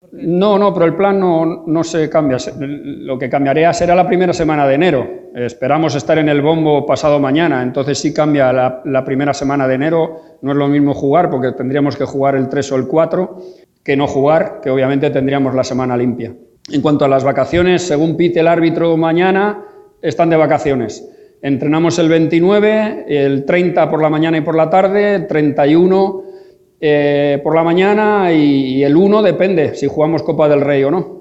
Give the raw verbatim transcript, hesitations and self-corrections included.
No, no, pero el plan no, no se cambia. Lo que cambiaría será la primera semana de enero. Esperamos estar en el bombo pasado mañana, entonces sí cambia la, la primera semana de enero. No es lo mismo jugar, porque tendríamos que jugar el tres o el cuatro, que no jugar, que obviamente tendríamos la semana limpia. En cuanto a las vacaciones, según pite el árbitro mañana, están de vacaciones. Entrenamos el veintinueve, el treinta por la mañana y por la tarde, el treinta y uno eh, por la mañana y, y el uno depende si jugamos Copa del Rey o no.